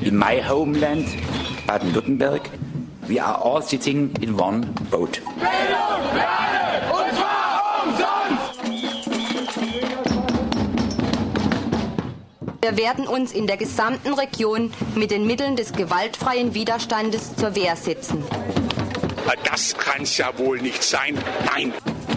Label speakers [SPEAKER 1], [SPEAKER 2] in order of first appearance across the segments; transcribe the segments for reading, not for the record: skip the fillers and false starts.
[SPEAKER 1] in my homeland, Baden-Württemberg, we are all sitting in one boat.
[SPEAKER 2] Bildung für alle, und zwar umsonst!
[SPEAKER 3] Wir werden uns in der gesamten Region mit den Mitteln des gewaltfreien Widerstandes zur Wehr setzen.
[SPEAKER 4] Das kann's ja wohl nicht sein. Nein!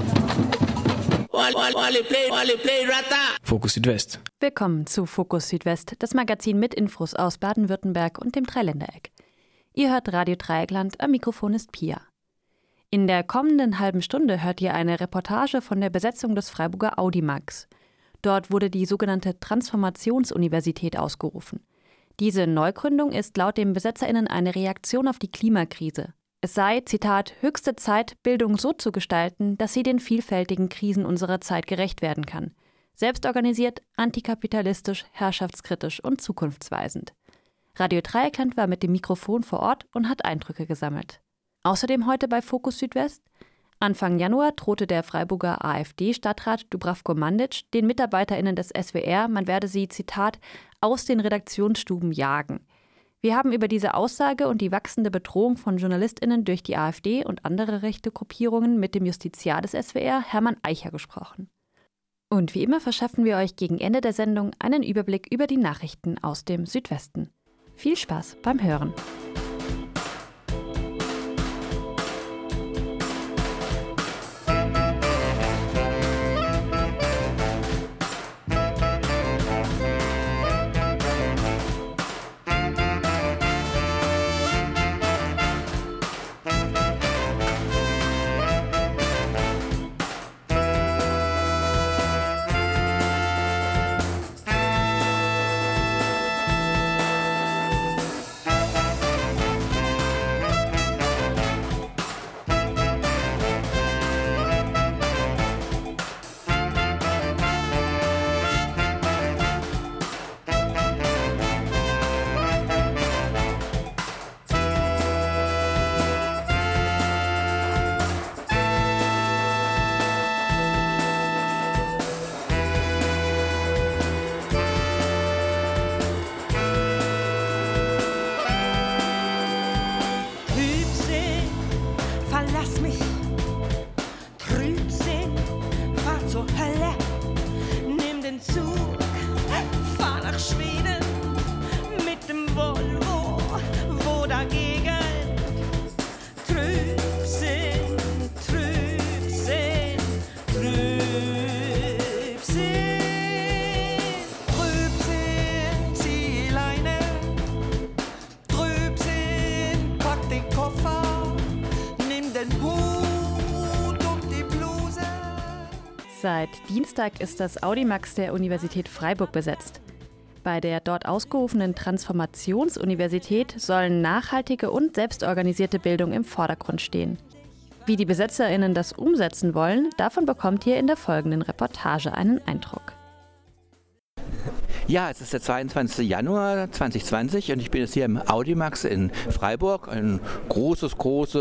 [SPEAKER 5] Fokus Südwest.
[SPEAKER 6] Willkommen zu Fokus Südwest, das Magazin mit Infos aus Baden-Württemberg und dem Dreiländereck. Ihr hört Radio Dreieckland, am Mikrofon ist Pia. In der kommenden halben Stunde hört ihr eine Reportage von der Besetzung des Freiburger Audimax. Dort wurde die sogenannte Transformationsuniversität ausgerufen. Diese Neugründung ist laut den BesetzerInnen eine Reaktion auf die Klimakrise. Es sei, Zitat, höchste Zeit, Bildung so zu gestalten, dass sie den vielfältigen Krisen unserer Zeit gerecht werden kann. Selbstorganisiert, antikapitalistisch, herrschaftskritisch und zukunftsweisend. Radio Dreieckland war mit dem Mikrofon vor Ort und hat Eindrücke gesammelt. Außerdem heute bei Fokus Südwest. Anfang Januar drohte der Freiburger AfD-Stadtrat Dubravko Mandic den MitarbeiterInnen des SWR, man werde sie, Zitat, aus den Redaktionsstuben jagen. Wir haben über diese Aussage und die wachsende Bedrohung von JournalistInnen durch die AfD und andere rechte Gruppierungen mit dem Justiziar des SWR, Hermann Eicher, gesprochen. Und wie immer verschaffen wir euch gegen Ende der Sendung einen Überblick über die Nachrichten aus dem Südwesten. Viel Spaß beim Hören. Seit Dienstag ist das Audimax der Universität Freiburg besetzt. Bei der dort ausgerufenen Transformationsuniversität sollen nachhaltige und selbstorganisierte Bildung im Vordergrund stehen. Wie die BesetzerInnen das umsetzen wollen, davon bekommt ihr in der folgenden Reportage einen Eindruck.
[SPEAKER 7] Ja, es ist der 22. Januar 2020 und ich bin jetzt hier im Audimax in Freiburg. Ein großes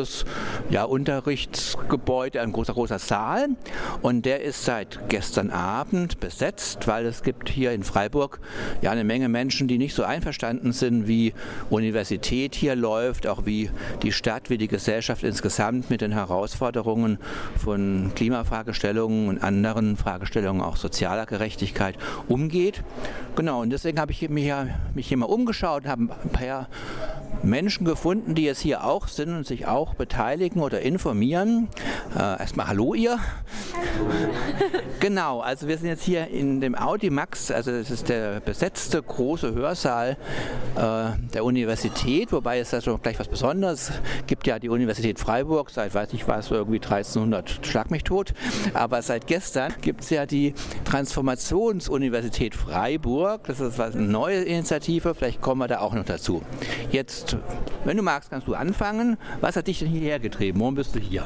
[SPEAKER 7] Unterrichtsgebäude, ein großer Saal. Und der ist seit gestern Abend besetzt, weil es gibt hier in Freiburg eine Menge Menschen, die nicht so einverstanden sind, wie Universität hier läuft, auch wie die Stadt, wie die Gesellschaft insgesamt mit den Herausforderungen von Klimafragestellungen und anderen Fragestellungen auch sozialer Gerechtigkeit umgeht. Genau, und deswegen habe ich mich hier mal umgeschaut und habe ein paar Menschen gefunden, die jetzt hier auch sind und sich auch beteiligen oder informieren. Erstmal hallo ihr. Hallo. Genau, also wir sind jetzt hier in dem Audimax, also das ist der besetzte große Hörsaal der Universität, wobei es da schon gleich was Besonderes gibt. Ja die Universität Freiburg, seit weiß ich was, irgendwie 1300, schlag mich tot, aber seit gestern gibt es ja die Transformationsuniversität Freiburg. Das ist eine neue Initiative, vielleicht kommen wir da auch noch dazu. Jetzt, wenn du magst, kannst du anfangen. Was hat dich denn hierher getrieben? Warum bist du hier?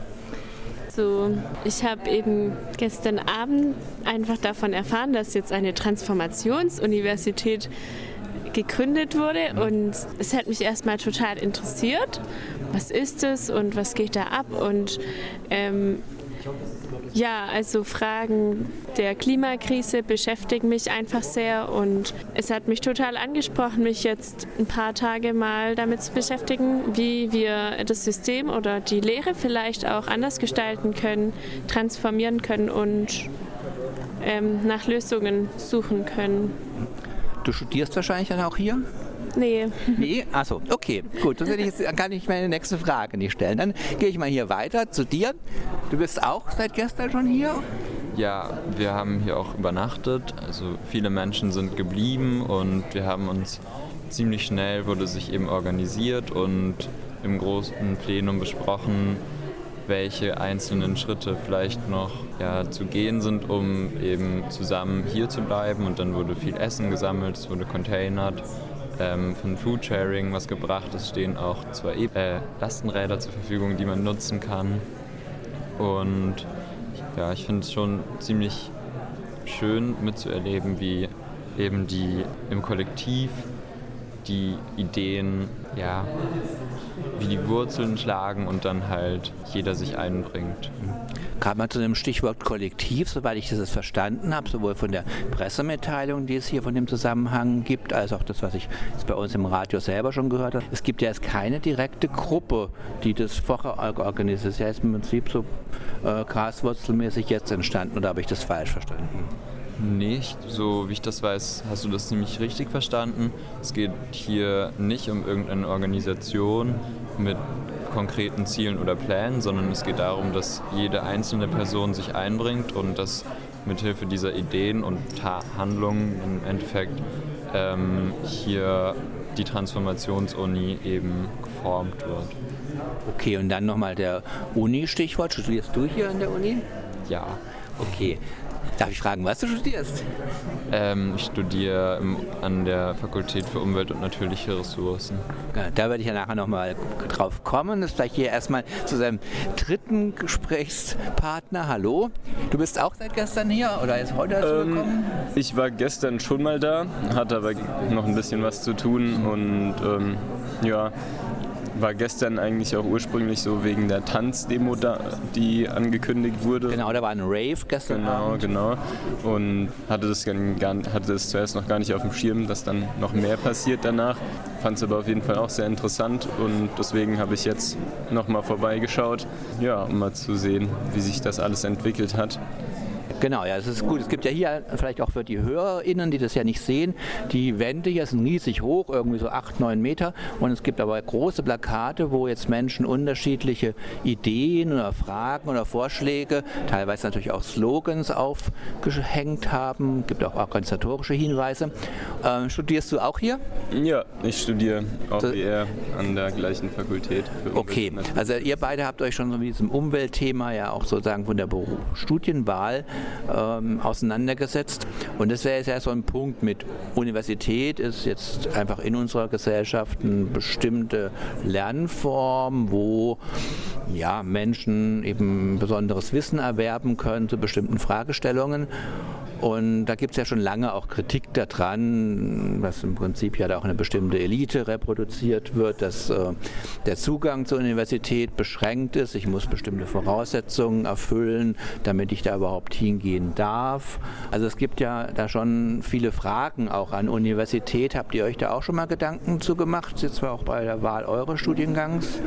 [SPEAKER 8] Ich habe eben gestern Abend einfach davon erfahren, dass jetzt eine Transformationsuniversität gegründet wurde und es hat mich erstmal total interessiert. Was ist es und was geht da ab? Und Ja, also Fragen der Klimakrise beschäftigen mich einfach sehr und es hat mich total angesprochen, mich jetzt ein paar Tage mal damit zu beschäftigen, wie wir das System oder die Lehre vielleicht auch anders gestalten können, transformieren können und nach Lösungen suchen können.
[SPEAKER 7] Du studierst wahrscheinlich dann auch hier?
[SPEAKER 8] Nee.
[SPEAKER 7] Nee? Achso, okay, gut. Dann kann ich meine nächste Frage nicht stellen. Dann gehe ich mal hier weiter zu dir. Du bist auch seit gestern schon hier?
[SPEAKER 5] Ja, wir haben hier auch übernachtet. Also viele Menschen sind geblieben und wir haben uns ziemlich schnell, wurde sich eben organisiert und im großen Plenum besprochen, welche einzelnen Schritte vielleicht noch zu gehen sind, um eben zusammen hier zu bleiben. Und dann wurde viel Essen gesammelt, es wurde containert. Von Foodsharing was gebracht. Es stehen auch 2 Lastenräder zur Verfügung, die man nutzen kann. Und ja, ich finde es schon ziemlich schön mitzuerleben, wie eben im Kollektiv die Ideen, wie die Wurzeln schlagen und dann halt jeder sich einbringt.
[SPEAKER 7] Gerade mal zu dem Stichwort Kollektiv, soweit ich das verstanden habe, sowohl von der Pressemitteilung, die es hier von dem Zusammenhang gibt, als auch das, was ich jetzt bei uns im Radio selber schon gehört habe. Es gibt ja jetzt keine direkte Gruppe, die das vorher organisiert. Das ist ja im Prinzip so graswurzelmäßig jetzt entstanden, oder habe ich das falsch verstanden?
[SPEAKER 5] Nicht, so wie ich das weiß, hast du das ziemlich richtig verstanden. Es geht hier nicht um irgendeine Organisation mit konkreten Zielen oder Plänen, sondern es geht darum, dass jede einzelne Person sich einbringt und dass mithilfe dieser Ideen und Handlungen im Endeffekt hier die Transformationsuni eben geformt wird.
[SPEAKER 7] Okay, und dann nochmal der Uni-Stichwort. Studierst du hier an der Uni?
[SPEAKER 5] Ja.
[SPEAKER 7] Okay. Darf ich fragen, was du studierst?
[SPEAKER 5] Ich studiere an der Fakultät für Umwelt und natürliche Ressourcen.
[SPEAKER 7] Ja, da werde ich ja nachher nochmal drauf kommen. Das ist gleich hier erstmal zu seinem dritten Gesprächspartner. Hallo, du bist auch seit gestern hier oder ist heute dazu gekommen?
[SPEAKER 9] Ich war gestern schon mal da, hatte aber noch ein bisschen was zu tun und war gestern eigentlich auch ursprünglich so wegen der Tanzdemo da, die angekündigt wurde.
[SPEAKER 7] Genau, da war ein Rave gestern Abend.
[SPEAKER 9] Genau. Und hatte das zuerst noch gar nicht auf dem Schirm, dass dann noch mehr passiert danach. Fand es aber auf jeden Fall auch sehr interessant und deswegen habe ich jetzt nochmal vorbeigeschaut, um mal zu sehen, wie sich das alles entwickelt hat.
[SPEAKER 7] Genau, ja, das ist gut. Es gibt ja hier vielleicht auch für die HörerInnen, die das ja nicht sehen, die Wände hier sind riesig hoch, irgendwie so 8-9 Meter. Und es gibt aber große Plakate, wo jetzt Menschen unterschiedliche Ideen oder Fragen oder Vorschläge, teilweise natürlich auch Slogans aufgehängt haben. Es gibt auch organisatorische Hinweise. Studierst du auch hier?
[SPEAKER 9] Ja, ich studiere auch wie er an der gleichen Fakultät. Für
[SPEAKER 7] okay, also ihr beide habt euch schon so mit diesem Umweltthema ja auch sozusagen von der Studienwahl auseinandergesetzt. Und das wäre jetzt ja so ein Punkt mit Universität ist jetzt einfach in unserer Gesellschaft eine bestimmte Lernform, wo Menschen eben besonderes Wissen erwerben können zu bestimmten Fragestellungen. Und da gibt es ja schon lange auch Kritik daran, dass im Prinzip ja da auch eine bestimmte Elite reproduziert wird, dass der Zugang zur Universität beschränkt ist. Ich muss bestimmte Voraussetzungen erfüllen, damit ich da überhaupt hingehen darf. Also es gibt ja da schon viele Fragen auch an Universität. Habt ihr euch da auch schon mal Gedanken zu gemacht, jetzt zwar auch bei der Wahl eures Studiengangs?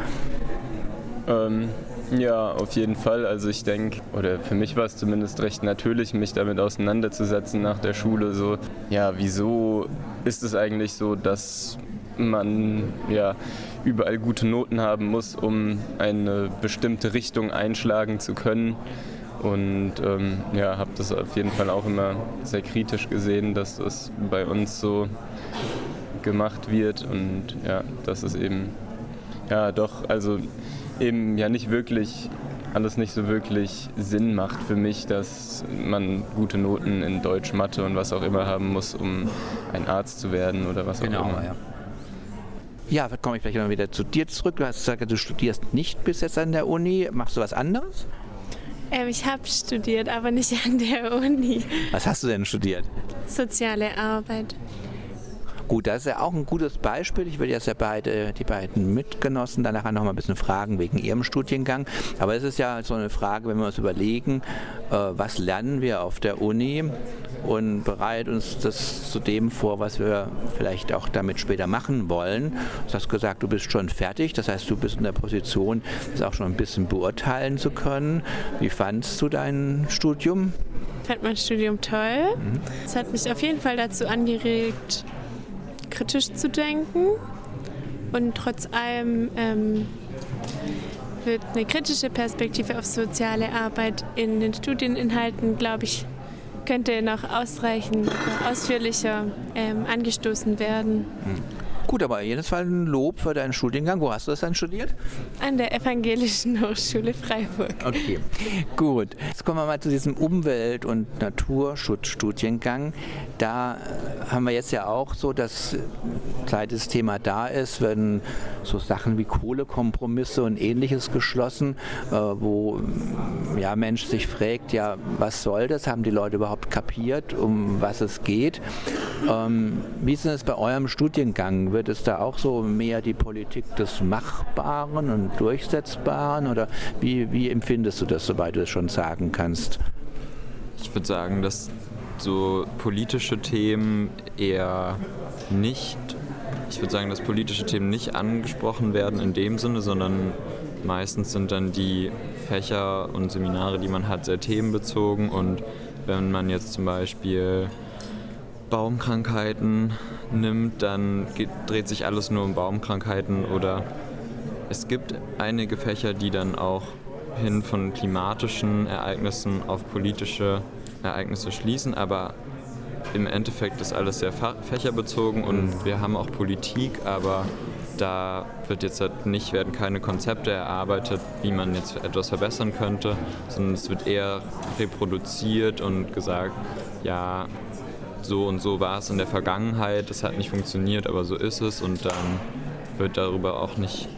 [SPEAKER 9] Ja, auf jeden Fall. Also ich denke, oder für mich war es zumindest recht natürlich, mich damit auseinanderzusetzen nach der Schule. So, wieso ist es eigentlich so, dass man überall gute Noten haben muss, um eine bestimmte Richtung einschlagen zu können? Und habe das auf jeden Fall auch immer sehr kritisch gesehen, dass das bei uns so gemacht wird und dass es eben eben nicht wirklich, alles nicht so wirklich Sinn macht für mich, dass man gute Noten in Deutsch, Mathe und was auch immer haben muss, um ein Arzt zu werden oder was auch immer.
[SPEAKER 7] Ja, komme ich vielleicht mal wieder zu dir zurück. Du hast gesagt, du studierst nicht bis jetzt an der Uni. Machst du was anderes?
[SPEAKER 8] Ich habe studiert, aber nicht an der Uni.
[SPEAKER 7] Was hast du denn studiert?
[SPEAKER 8] Soziale Arbeit.
[SPEAKER 7] Gut, das ist ja auch ein gutes Beispiel. Ich will jetzt ja die beiden Mitgenossen danach noch mal ein bisschen fragen wegen ihrem Studiengang. Aber es ist ja so eine Frage, wenn wir uns überlegen, was lernen wir auf der Uni und bereiten uns das zu dem vor, was wir vielleicht auch damit später machen wollen. Du hast gesagt, du bist schon fertig. Das heißt, du bist in der Position, das auch schon ein bisschen beurteilen zu können. Wie fandst du dein Studium?
[SPEAKER 8] Ich fand mein Studium toll. Es hat mich auf jeden Fall dazu angeregt, kritisch zu denken. Und trotz allem wird eine kritische Perspektive auf soziale Arbeit in den Studieninhalten, glaube ich, könnte noch ausreichend ausführlicher angestoßen werden.
[SPEAKER 7] Gut, aber jedes Fall ein Lob für deinen Studiengang. Wo hast du das dann studiert?
[SPEAKER 8] An der Evangelischen Hochschule Freiburg.
[SPEAKER 7] Okay, gut. Jetzt kommen wir mal zu diesem Umwelt- und Naturschutzstudiengang. Da haben wir jetzt ja auch so, dass seit das Thema da ist, werden so Sachen wie Kohlekompromisse und Ähnliches geschlossen, wo ja, Mensch sich fragt, ja, was soll das? Haben die Leute überhaupt kapiert, um was es geht? Wie ist es bei eurem Studiengang? Wird es da auch so mehr die Politik des Machbaren und Durchsetzbaren oder wie empfindest du das, soweit du es schon sagen kannst?
[SPEAKER 5] Ich würde sagen, dass so politische Themen eher nicht, dass politische Themen nicht angesprochen werden in dem Sinne, sondern meistens sind dann die Fächer und Seminare, die man hat, sehr themenbezogen und wenn man jetzt zum Beispiel Baumkrankheiten nimmt, dann dreht sich alles nur um Baumkrankheiten oder es gibt einige Fächer, die dann auch hin von klimatischen Ereignissen auf politische Ereignisse schließen, aber im Endeffekt ist alles sehr fächerbezogen und wir haben auch Politik, aber da werden keine Konzepte erarbeitet, wie man jetzt etwas verbessern könnte, sondern es wird eher reproduziert und gesagt, ja, so und so war es in der Vergangenheit, es hat nicht funktioniert, aber so ist es und dann wird darüber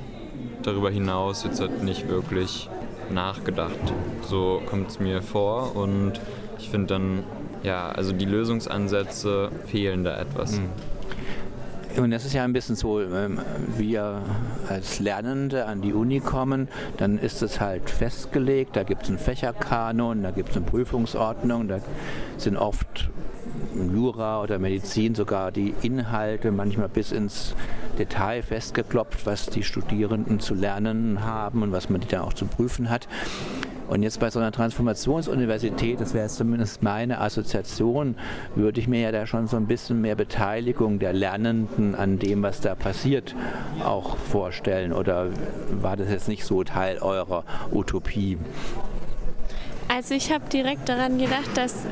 [SPEAKER 5] hinaus jetzt halt nicht wirklich nachgedacht. So kommt es mir vor und ich finde dann, ja, also die Lösungsansätze fehlen da etwas.
[SPEAKER 7] Und das ist ja ein bisschen so, wenn wir als Lernende an die Uni kommen, dann ist es halt festgelegt, da gibt es einen Fächerkanon, da gibt es eine Prüfungsordnung, da sind oft Jura oder Medizin sogar die Inhalte manchmal bis ins Detail festgeklopft, was die Studierenden zu lernen haben und was man dann auch zu prüfen hat. Und jetzt bei so einer Transformationsuniversität, das wäre jetzt zumindest meine Assoziation, würde ich mir ja da schon so ein bisschen mehr Beteiligung der Lernenden an dem, was da passiert, auch vorstellen. Oder war das jetzt nicht so Teil eurer Utopie?
[SPEAKER 8] Also ich habe direkt daran gedacht, dass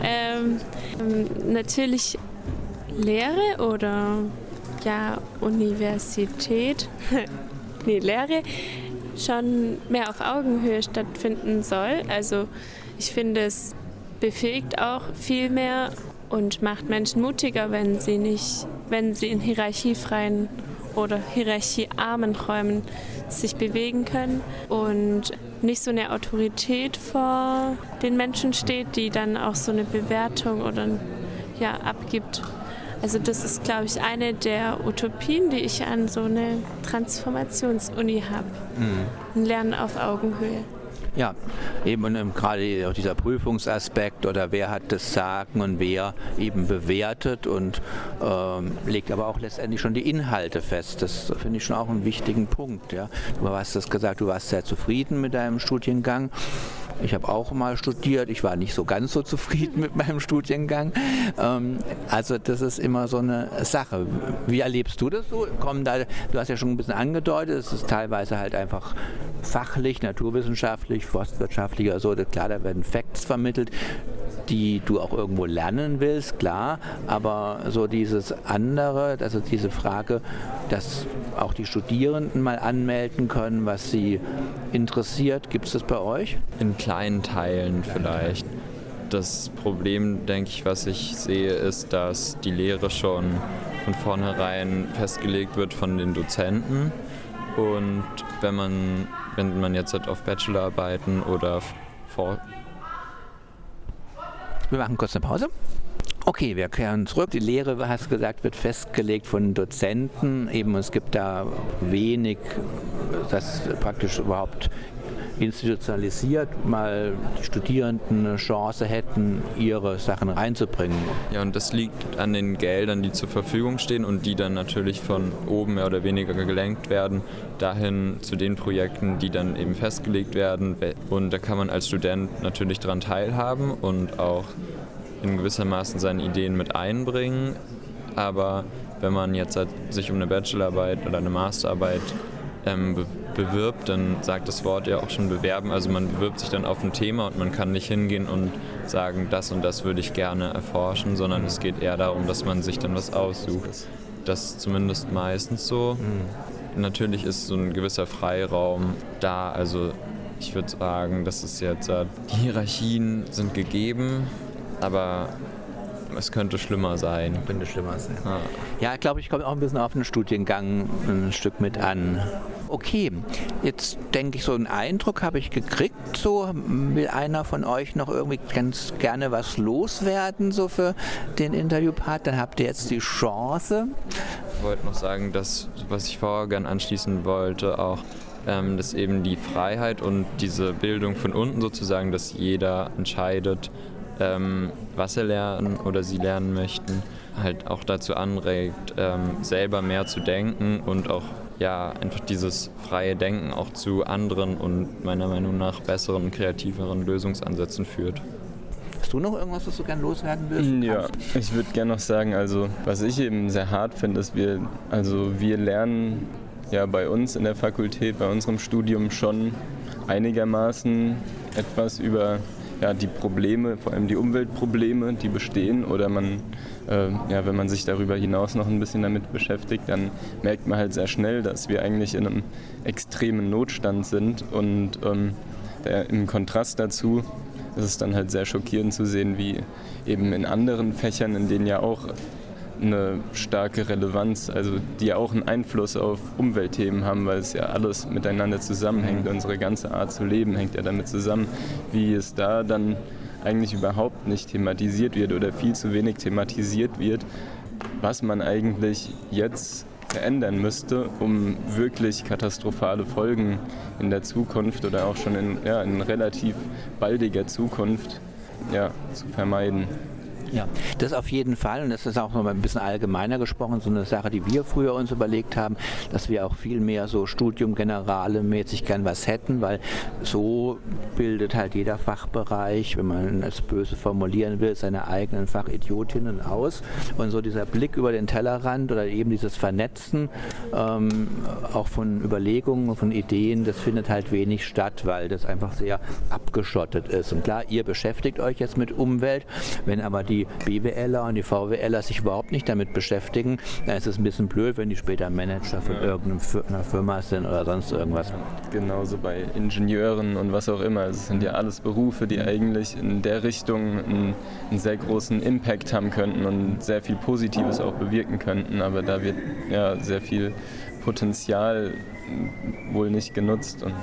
[SPEAKER 8] natürlich Lehre oder ja Universität, Lehre schon mehr auf Augenhöhe stattfinden soll. Also ich finde, es befähigt auch viel mehr und macht Menschen mutiger, wenn sie in hierarchiefreien oder hierarchiearmen Räumen sich bewegen können und nicht so eine Autorität vor den Menschen steht, die dann auch so eine Bewertung oder abgibt. Also das ist, glaube ich, eine der Utopien, die ich an so eine Transformationsuni habe. Ein Lernen auf Augenhöhe.
[SPEAKER 7] Ja, eben gerade auch dieser Prüfungsaspekt oder wer hat das Sagen und wer eben bewertet und legt aber auch letztendlich schon die Inhalte fest. Das finde ich schon auch einen wichtigen Punkt. Ja. Du hast das gesagt, du warst sehr zufrieden mit deinem Studiengang. Ich habe auch mal studiert, ich war nicht so ganz so zufrieden mit meinem Studiengang. Also das ist immer so eine Sache. Wie erlebst du das so? Du hast ja schon ein bisschen angedeutet, es ist teilweise halt einfach fachlich, naturwissenschaftlich, forstwirtschaftlich oder so. Klar, da werden Facts vermittelt, die du auch irgendwo lernen willst, klar. Aber so dieses andere, also diese Frage, dass auch die Studierenden mal anmelden können, was sie interessiert, gibt es das bei euch?
[SPEAKER 5] In kleinen Teilen vielleicht. Das Problem, denke ich, was ich sehe, ist, dass die Lehre schon von vornherein festgelegt wird von den Dozenten. Und wenn man jetzt halt auf Bachelorarbeiten oder
[SPEAKER 7] Wir machen kurz eine Pause Okay, wir kehren zurück. Die Lehre, hast du gesagt, wird festgelegt von Dozenten. Eben, es gibt da wenig, das praktisch überhaupt institutionalisiert, mal die Studierenden eine Chance hätten, ihre Sachen reinzubringen.
[SPEAKER 5] Ja, und das liegt an den Geldern, die zur Verfügung stehen und die dann natürlich von oben mehr oder weniger gelenkt werden, dahin zu den Projekten, die dann eben festgelegt werden. Und da kann man als Student natürlich daran teilhaben und auch in gewissermaßen seine Ideen mit einbringen. Aber wenn man jetzt sich um eine Bachelorarbeit oder eine Masterarbeit bewirbt, dann sagt das Wort ja auch schon bewerben. Also man bewirbt sich dann auf ein Thema und man kann nicht hingehen und sagen, das und das würde ich gerne erforschen, sondern es geht eher darum, dass man sich dann was aussucht. Das ist zumindest meistens so. Natürlich ist so ein gewisser Freiraum da. Also ich würde sagen, dass es jetzt, die Hierarchien sind gegeben, aber es könnte schlimmer sein.
[SPEAKER 7] Ja, ich glaube, ich komme auch ein bisschen auf den Studiengang ein Stück mit an. Okay, jetzt denke ich, so einen Eindruck habe ich gekriegt. So, will einer von euch noch irgendwie ganz gerne was loswerden, so für den Interviewpart? Dann habt ihr jetzt die Chance.
[SPEAKER 5] Ich wollte noch sagen, dass, was ich vorher gerne anschließen wollte, auch dass eben die Freiheit und diese Bildung von unten sozusagen, dass jeder entscheidet, was er lernen oder sie lernen möchten, halt auch dazu anregt, selber mehr zu denken und auch einfach dieses freie Denken auch zu anderen und meiner Meinung nach besseren, kreativeren Lösungsansätzen führt.
[SPEAKER 7] Hast du noch irgendwas, was du gerne loswerden willst?
[SPEAKER 9] Ja, ich würde gerne noch sagen, also was ich eben sehr hart finde, ist, wir lernen ja bei uns in der Fakultät, bei unserem Studium schon einigermaßen etwas über die Probleme, vor allem die Umweltprobleme, die bestehen, oder wenn man sich darüber hinaus noch ein bisschen damit beschäftigt, dann merkt man halt sehr schnell, dass wir eigentlich in einem extremen Notstand sind, und im Kontrast dazu ist es dann halt sehr schockierend zu sehen, wie eben in anderen Fächern, in denen ja auch eine starke Relevanz, also die ja auch einen Einfluss auf Umweltthemen haben, weil es ja alles miteinander zusammenhängt. Unsere ganze Art zu leben hängt ja damit zusammen, wie es da dann eigentlich überhaupt nicht thematisiert wird oder viel zu wenig thematisiert wird, was man eigentlich jetzt verändern müsste, um wirklich katastrophale Folgen in der Zukunft oder auch schon in relativ baldiger Zukunft zu vermeiden.
[SPEAKER 7] Ja, das auf jeden Fall, und das ist auch noch mal ein bisschen allgemeiner gesprochen, so eine Sache, die wir früher uns überlegt haben, dass wir auch viel mehr so Studium Generale mäßig gern was hätten, weil so bildet halt jeder Fachbereich, wenn man es böse formulieren will, seine eigenen Fachidiotinnen aus, und so dieser Blick über den Tellerrand oder eben dieses Vernetzen auch von Überlegungen, von Ideen, das findet halt wenig statt, weil das einfach sehr abgeschottet ist. Und klar, ihr beschäftigt euch jetzt mit Umwelt, wenn aber die BWLer und die VWLer sich überhaupt nicht damit beschäftigen, dann ist es ein bisschen blöd, wenn die später Manager von irgendeiner Firma sind oder sonst irgendwas.
[SPEAKER 9] Genauso bei Ingenieuren und was auch immer. Es sind ja alles Berufe, die eigentlich in der Richtung einen sehr großen Impact haben könnten und sehr viel Positives auch bewirken könnten, aber da wird sehr viel Potenzial wohl nicht genutzt. Und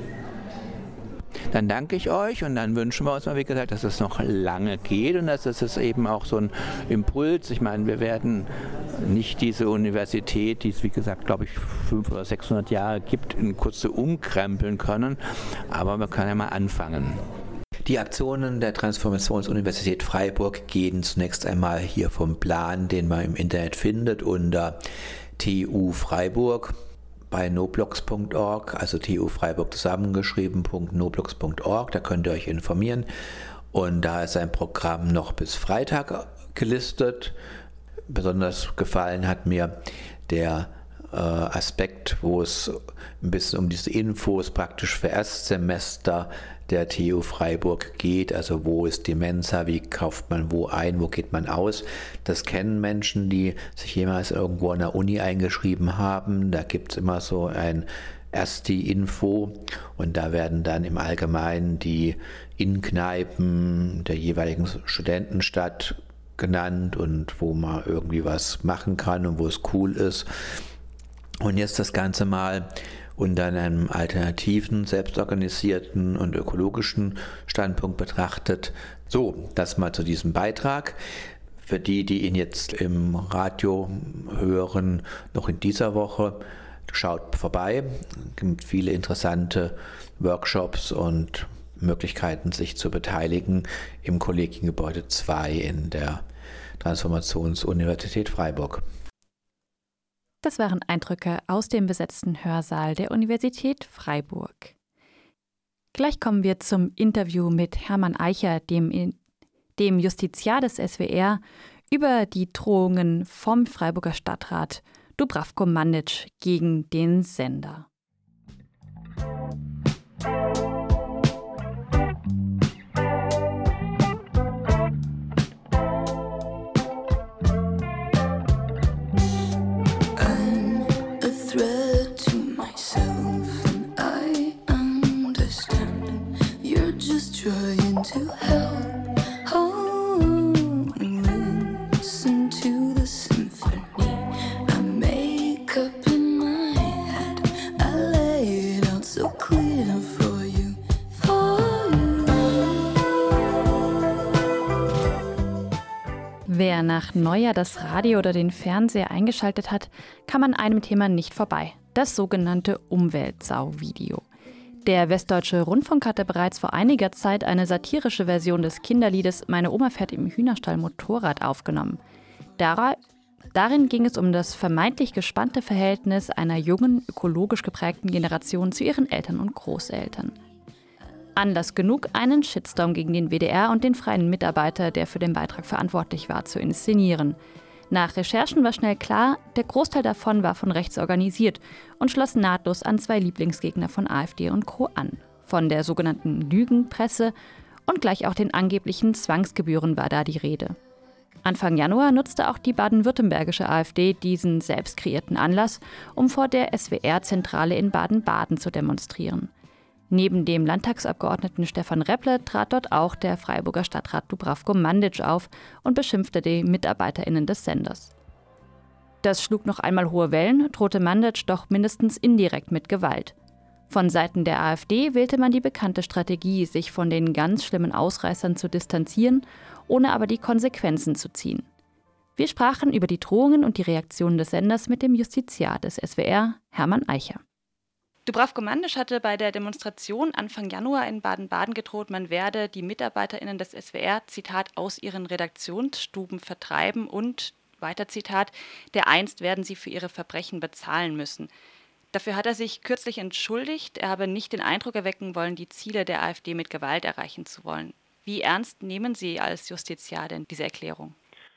[SPEAKER 7] Dann danke ich euch, und dann wünschen wir uns mal, wie gesagt, dass es noch lange geht und dass es eben auch so ein Impuls, ich meine, wir werden nicht diese Universität, die es wie gesagt, glaube ich, 500 oder 600 Jahre gibt, in Kurze umkrempeln können, aber wir können ja mal anfangen. Die Aktionen der Transformationsuniversität Freiburg gehen zunächst einmal hier vom Plan, den man im Internet findet, unter TU Freiburg. Bei noblogs.org, also TU Freiburg zusammengeschrieben.noblogs.org, da könnt ihr euch informieren, und da ist ein Programm noch bis Freitag gelistet. Besonders gefallen hat mir der Aspekt, wo es ein bisschen um diese Infos praktisch für Erstsemester der TU Freiburg geht, also wo ist die Mensa, wie kauft man wo ein, wo geht man aus. Das kennen Menschen, die sich jemals irgendwo an der Uni eingeschrieben haben. Da gibt es immer so ein Ersti-Info, und da werden dann im Allgemeinen die Innenkneipen der jeweiligen Studentenstadt genannt und wo man irgendwie was machen kann und wo es cool ist. Und jetzt das Ganze mal unter einem alternativen, selbstorganisierten und ökologischen Standpunkt betrachtet. So, das mal zu diesem Beitrag. Für die ihn jetzt im Radio hören, noch in dieser Woche, schaut vorbei. Es gibt viele interessante Workshops und Möglichkeiten, sich zu beteiligen im Kollegiengebäude 2 in der Transformationsuniversität Freiburg.
[SPEAKER 6] Das waren Eindrücke aus dem besetzten Hörsaal der Universität Freiburg. Gleich kommen wir zum Interview mit Hermann Eicher, dem Justiziar des SWR, über die Drohungen vom Freiburger Stadtrat Dubravko Mandić gegen den Sender.
[SPEAKER 10] Trying to help. Oh, listen to the symphony I make up in my head. I lay it out so clear for you, for you.
[SPEAKER 6] Wer nach Neujahr das Radio oder den Fernseher eingeschaltet hat, kam an einem Thema nicht vorbei: das sogenannte Umweltsau-Video. Der Westdeutsche Rundfunk hatte bereits vor einiger Zeit eine satirische Version des Kinderliedes »Meine Oma fährt im Hühnerstall Motorrad« aufgenommen. Darin ging es um das vermeintlich gespannte Verhältnis einer jungen, ökologisch geprägten Generation zu ihren Eltern und Großeltern. Anlass genug, einen Shitstorm gegen den WDR und den freien Mitarbeiter, der für den Beitrag verantwortlich war, zu inszenieren. Nach Recherchen war schnell klar, der Großteil davon war von rechts organisiert und schloss nahtlos an zwei Lieblingsgegner von AfD und Co. an. Von der sogenannten Lügenpresse und gleich auch den angeblichen Zwangsgebühren war da die Rede. Anfang Januar nutzte auch die baden-württembergische AfD diesen selbst kreierten Anlass, um vor der SWR-Zentrale in Baden-Baden zu demonstrieren. Neben dem Landtagsabgeordneten Stefan Repple trat dort auch der Freiburger Stadtrat Dubravko Mandić auf und beschimpfte die MitarbeiterInnen des Senders. Das schlug noch einmal hohe Wellen, drohte Mandić doch mindestens indirekt mit Gewalt. Von Seiten der AfD wählte man die bekannte Strategie, sich von den ganz schlimmen Ausreißern zu distanzieren, ohne aber die Konsequenzen zu ziehen. Wir sprachen über die Drohungen und die Reaktionen des Senders mit dem Justiziar des SWR, Hermann Eicher. Dubravko Mandić hatte bei der Demonstration Anfang Januar in Baden-Baden gedroht, man werde die MitarbeiterInnen des SWR, Zitat, aus ihren Redaktionsstuben vertreiben und, weiter Zitat, dereinst werden sie für ihre Verbrechen bezahlen müssen. Dafür hat er sich kürzlich entschuldigt, er habe nicht den Eindruck erwecken wollen, die Ziele der AfD mit Gewalt erreichen zu wollen. Wie ernst nehmen Sie als Justiziar denn diese Erklärung?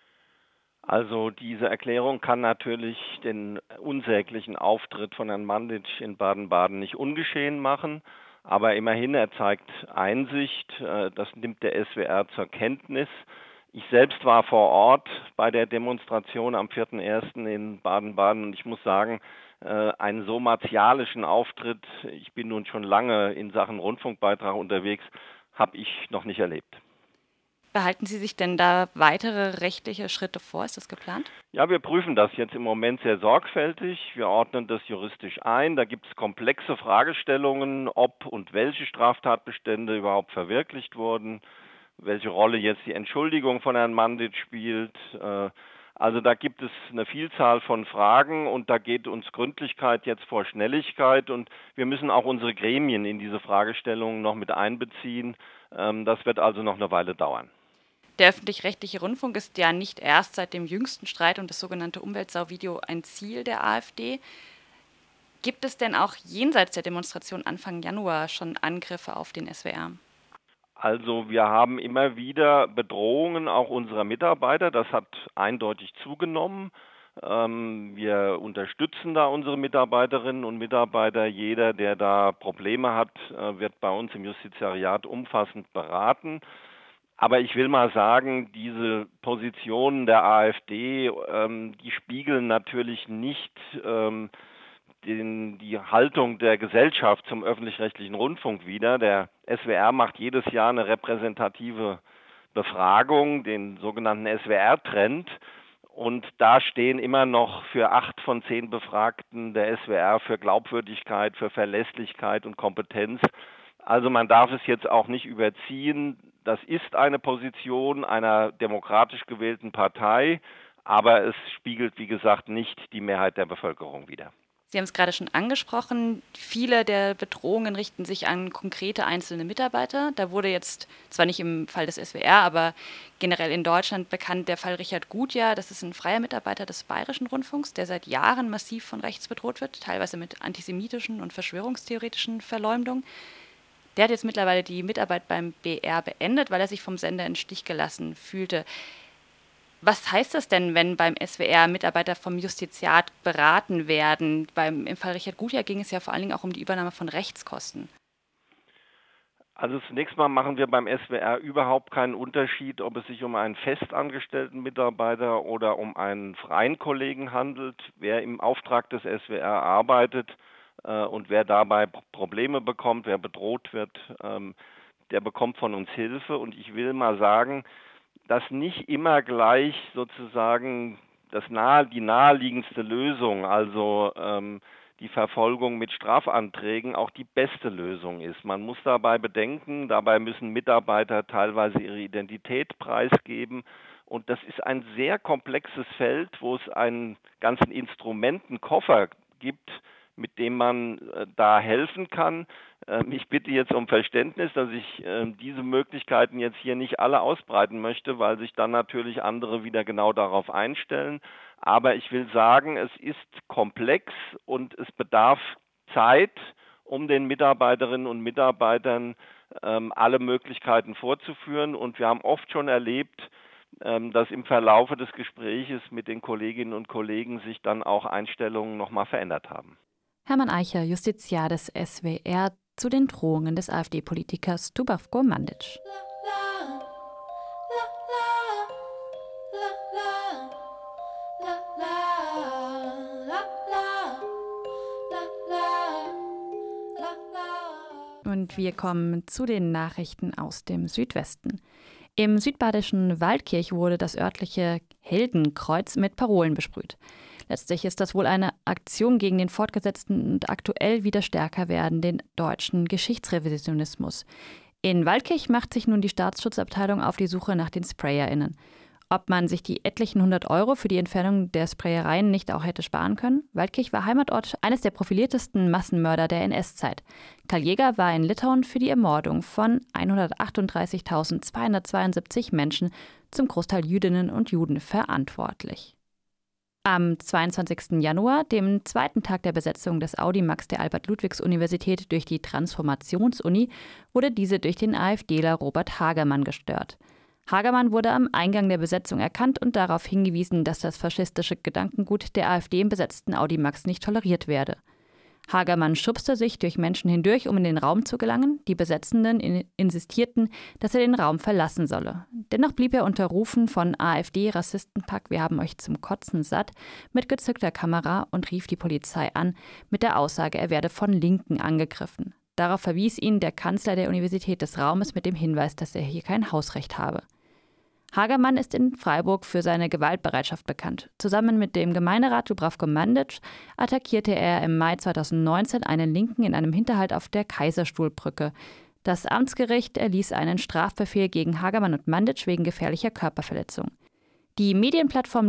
[SPEAKER 11] Also diese Erklärung kann natürlich den unsäglichen Auftritt von Herrn Mandić in Baden-Baden nicht ungeschehen machen, aber immerhin, er zeigt Einsicht, das nimmt der SWR zur Kenntnis. Ich selbst war vor Ort bei der Demonstration am 4.1. in Baden-Baden und ich muss sagen, einen so martialischen Auftritt, ich bin nun schon lange in Sachen Rundfunkbeitrag unterwegs, habe ich noch nicht erlebt.
[SPEAKER 6] Behalten Sie sich denn da weitere rechtliche Schritte vor? Ist das geplant?
[SPEAKER 11] Ja, wir prüfen das jetzt im Moment sehr sorgfältig. Wir ordnen das juristisch ein. Da gibt es komplexe Fragestellungen, ob und welche Straftatbestände überhaupt verwirklicht wurden, welche Rolle jetzt die Entschuldigung von Herrn Mandić spielt. Also da gibt es eine Vielzahl von Fragen und da geht uns Gründlichkeit jetzt vor Schnelligkeit und wir müssen auch unsere Gremien in diese Fragestellungen noch mit einbeziehen. Das wird also noch eine Weile dauern.
[SPEAKER 6] Der öffentlich-rechtliche Rundfunk ist ja nicht erst seit dem jüngsten Streit um das sogenannte Umweltsau-Video ein Ziel der AfD. Gibt es denn auch jenseits der Demonstration Anfang Januar schon Angriffe auf den SWR?
[SPEAKER 11] Also wir haben immer wieder Bedrohungen auch unserer Mitarbeiter. Das hat eindeutig zugenommen. Wir unterstützen da unsere Mitarbeiterinnen und Mitarbeiter. Jeder, der da Probleme hat, wird bei uns im Justiziariat umfassend beraten. Aber ich will mal sagen, diese Positionen der AfD, die spiegeln natürlich nicht die Haltung der Gesellschaft zum öffentlich-rechtlichen Rundfunk wider. Der SWR macht jedes Jahr eine repräsentative Befragung, den sogenannten SWR-Trend. Und da stehen immer noch für 8 von 10 Befragten der SWR für Glaubwürdigkeit, für Verlässlichkeit und Kompetenz. Also man darf es jetzt auch nicht überziehen. Das ist eine Position einer demokratisch gewählten Partei, aber es spiegelt, wie gesagt, nicht die Mehrheit der Bevölkerung wider.
[SPEAKER 6] Sie haben es gerade schon angesprochen, viele der Bedrohungen richten sich an konkrete einzelne Mitarbeiter. Da wurde jetzt, zwar nicht im Fall des SWR, aber generell in Deutschland bekannt der Fall Richard Gutjahr. Das ist ein freier Mitarbeiter des Bayerischen Rundfunks, der seit Jahren massiv von rechts bedroht wird, teilweise mit antisemitischen und verschwörungstheoretischen Verleumdungen. Der hat jetzt mittlerweile die Mitarbeit beim BR beendet, weil er sich vom Sender in Stich gelassen fühlte. Was heißt das denn, wenn beim SWR Mitarbeiter vom Justiziat beraten werden? Im Fall Richard Gutjahr ging es ja vor allen Dingen auch um die Übernahme von Rechtskosten.
[SPEAKER 11] Also zunächst mal machen wir beim SWR überhaupt keinen Unterschied, ob es sich um einen festangestellten Mitarbeiter oder um einen freien Kollegen handelt. Wer im Auftrag des SWR arbeitet und wer dabei Probleme bekommt, wer bedroht wird, der bekommt von uns Hilfe. Und ich will mal sagen, dass nicht immer gleich sozusagen die naheliegendste Lösung, also die Verfolgung mit Strafanträgen, auch die beste Lösung ist. Man muss dabei bedenken, dabei müssen Mitarbeiter teilweise ihre Identität preisgeben. Und das ist ein sehr komplexes Feld, wo es einen ganzen Instrumentenkoffer gibt, mit dem man da helfen kann. Ich bitte jetzt um Verständnis, dass ich diese Möglichkeiten jetzt hier nicht alle ausbreiten möchte, weil sich dann natürlich andere wieder genau darauf einstellen. Aber ich will sagen, es ist komplex und es bedarf Zeit, um den Mitarbeiterinnen und Mitarbeitern alle Möglichkeiten vorzuführen. Und wir haben oft schon erlebt, dass im Verlaufe des Gespräches mit den Kolleginnen und Kollegen sich dann auch Einstellungen nochmal verändert haben.
[SPEAKER 6] Hermann Eicher, Justiziar des SWR, zu den Drohungen des AfD-Politikers Dubravko Mandić. Und wir kommen zu den Nachrichten aus dem Südwesten. Im südbadischen Waldkirch wurde das örtliche Heldenkreuz mit Parolen besprüht. Letztlich ist das wohl eine Aktion gegen den fortgesetzten und aktuell wieder stärker werdenden deutschen Geschichtsrevisionismus. In Waldkirch macht sich nun die Staatsschutzabteilung auf die Suche nach den SprayerInnen. Ob man sich die etlichen 100 € für die Entfernung der Sprayereien nicht auch hätte sparen können? Waldkirch war Heimatort eines der profiliertesten Massenmörder der NS-Zeit. Karl Jäger war in Litauen für die Ermordung von 138.272 Menschen, zum Großteil Jüdinnen und Juden, verantwortlich. Am 22. Januar, dem zweiten Tag der Besetzung des Audimax der Albert-Ludwigs-Universität durch die Transformationsuni, wurde diese durch den AfDler Robert Hagermann gestört. Hagermann wurde am Eingang der Besetzung erkannt und darauf hingewiesen, dass das faschistische Gedankengut der AfD im besetzten Audimax nicht toleriert werde. Hagermann schubste sich durch Menschen hindurch, um in den Raum zu gelangen. Die Besetzenden insistierten, dass er den Raum verlassen solle. Dennoch blieb er unter Rufen von AfD-Rassistenpack „Wir haben euch zum Kotzen satt" mit gezückter Kamera und rief die Polizei an, mit der Aussage, er werde von Linken angegriffen. Darauf verwies ihn der Kanzler der Universität des Raumes mit dem Hinweis, dass er hier kein Hausrecht habe. Hagermann ist in Freiburg für seine Gewaltbereitschaft bekannt. Zusammen mit dem Gemeinderat Dubravko Mandić attackierte er im Mai 2019 einen Linken in einem Hinterhalt auf der Kaiserstuhlbrücke. Das Amtsgericht erließ einen Strafbefehl gegen Hagermann und Mandić wegen gefährlicher Körperverletzung. Die Medienplattform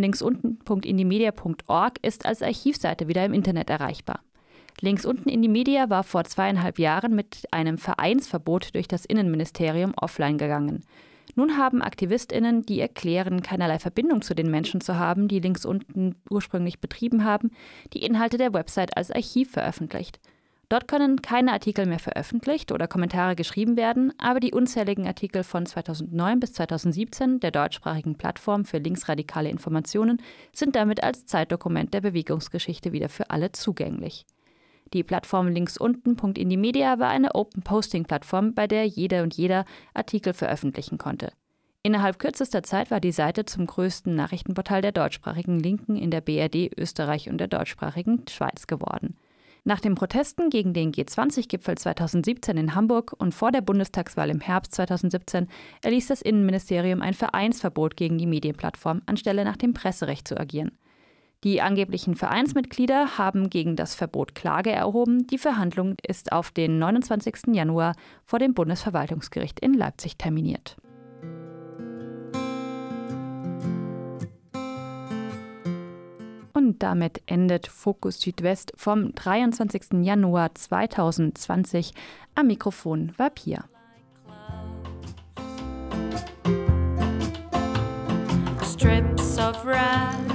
[SPEAKER 6] linksunten.indimedia.org ist als Archivseite wieder im Internet erreichbar. Linksunten in die Media war vor 2,5 Jahren mit einem Vereinsverbot durch das Innenministerium offline gegangen. Nun haben AktivistInnen, die erklären, keinerlei Verbindung zu den Menschen zu haben, die Linksunten ursprünglich betrieben haben, die Inhalte der Website als Archiv veröffentlicht. Dort können keine Artikel mehr veröffentlicht oder Kommentare geschrieben werden, aber die unzähligen Artikel von 2009 bis 2017 der deutschsprachigen Plattform für linksradikale Informationen sind damit als Zeitdokument der Bewegungsgeschichte wieder für alle zugänglich. Die Plattform linksunten.indimedia war eine Open-Posting-Plattform, bei der jeder und jeder Artikel veröffentlichen konnte. Innerhalb kürzester Zeit war die Seite zum größten Nachrichtenportal der deutschsprachigen Linken in der BRD, Österreich und der deutschsprachigen Schweiz geworden. Nach den Protesten gegen den G20-Gipfel 2017 in Hamburg und vor der Bundestagswahl im Herbst 2017 erließ das Innenministerium ein Vereinsverbot gegen die Medienplattform, anstelle nach dem Presserecht zu agieren. Die angeblichen Vereinsmitglieder haben gegen das Verbot Klage erhoben. Die Verhandlung ist auf den 29. Januar vor dem Bundesverwaltungsgericht in Leipzig terminiert. Und damit endet Fokus Südwest vom 23. Januar 2020. Am Mikrofon war Pia.
[SPEAKER 10] Strips of red